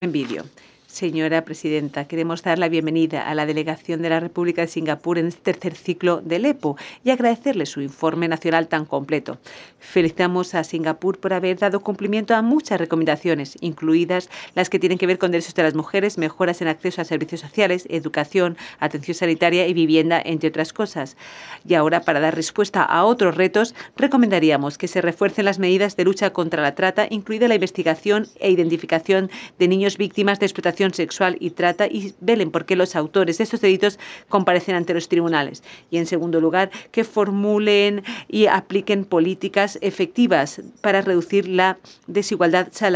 En vídeo. Señora presidenta, queremos dar la bienvenida a la delegación de la República de Singapur en este tercer ciclo del EPO y agradecerle su informe nacional tan completo. Felicitamos a Singapur por haber dado cumplimiento a muchas recomendaciones, incluidas las que tienen que ver con derechos de las mujeres, mejoras en acceso a servicios sociales, educación, atención sanitaria y vivienda, entre otras cosas. Y ahora, para dar respuesta a otros retos, recomendaríamos que se refuercen las medidas de lucha contra la trata, incluida la investigación e identificación de niños víctimas de explotación sexual y trata, y velen por qué los autores de estos delitos comparecen ante los tribunales. Y, en segundo lugar, que formulen y apliquen políticas efectivas para reducir la desigualdad salarial